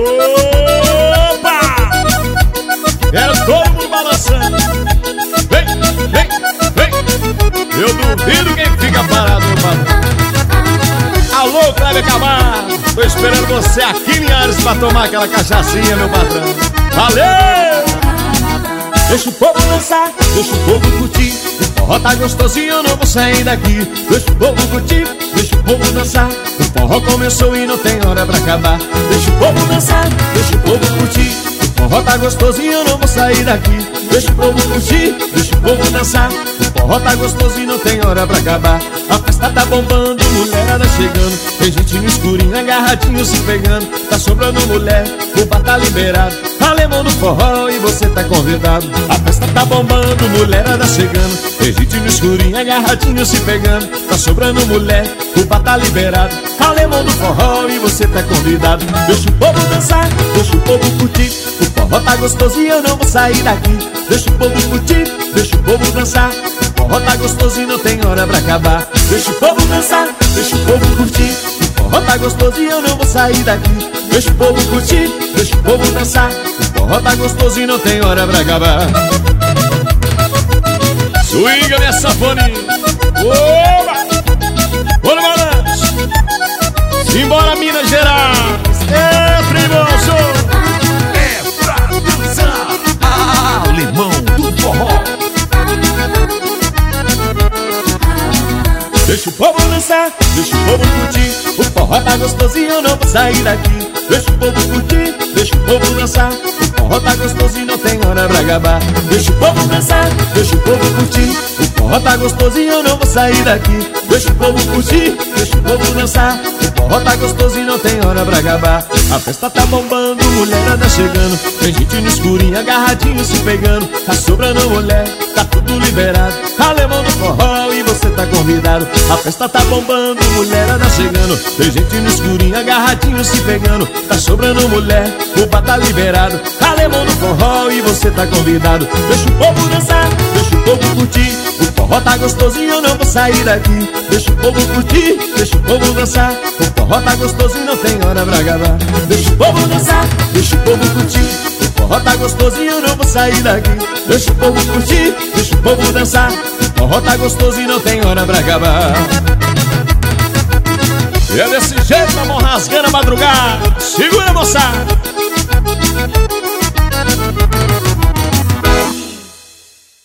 Opa! É todo mundo balançando. Vem, vem, vem. Eu duvido quem fica parado, meu patrão. Alô, Cléber Camargo. Tô esperando você aqui em Linhares pra tomar aquela cachaçinha, meu patrão. Valeu! Deixa o povo dançar, deixa o povo curtir. O forró tá gostosinho, eu não vou sair daqui. Deixa o povo curtir, deixa o povo dançar. O forró começou e não tem hora pra acabar. Deixa o povo dançar, deixa o povo curtir. O forró tá gostosinho, eu não vou sair daqui. Deixa o povo curtir, deixa o povo dançar. O forró tá gostoso e não tem hora pra acabar. A festa tá bombando, mulherada chegando. Tem gente no escurinho, agarradinho se pegando. Tá sobrando mulher, o bar tá liberado. Alemão no forró e você tá convidado. A festa tá bombando, mulherada chegando. Tem gente no escurinho, agarradinho se pegando. Tá sobrando mulher, o bar tá liberado. Alemão no forró e você tá convidado. Deixa o povo dançar, deixa o povo curtir. O forró tá gostoso e eu não vou sair daqui. Deixa o povo curtir, deixa o povo dançar. O forró tá gostoso e não tem hora pra acabar. Deixa o povo dançar, deixa o povo curtir. O forró tá gostoso e eu não vou sair daqui. Deixa o povo curtir, deixa o povo dançar. O forró tá gostoso e não tem hora pra acabar. Swinga minha sanfoninha. Oba! Bora, balanço. Simbora, Minas Gerais. É, primoso. É pra dançar. Alemão do forró. Deixa o povo dançar, deixa o povo curtir. O forró tá gostoso e eu não vou sair daqui. Deixa o povo curtir, deixa o povo dançar. O forró tá gostoso e não tem hora pra acabar. Deixa o povo dançar, deixa o povo curtir. O forró tá gostoso e eu não vou sair daqui. Deixa o povo curtir, deixa o povo dançar. O forró tá gostoso e não tem hora pra acabar. A festa tá bombando, mulherada chegando. Tem gente no escurinho, agarradinho se pegando. Tá sobrando mulher, tá tudo liberado. Alemão no forró e você tá convidado. A festa tá bombando, mulherada chegando. Tem gente no escurinho, agarradinho se pegando. Tá sobrando mulher, o bar tá liberado. Alemão no forró e você tá convidado. Deixa o povo dançar, deixa o povo curtir. O forró tá gostoso e eu não vou sair daqui. Deixa o povo curtir, deixa o povo dançar. O forró tá gostoso e não tem hora pra acabar. Deixa o povo dançar, deixa o povo curtir. O forró tá gostoso e eu não vou sair daqui. Deixa o povo curtir, deixa o povo dançar. O forró tá gostoso e não tem hora pra acabar. E é desse jeito, a mão rasgando a madrugada. Segura, moçada.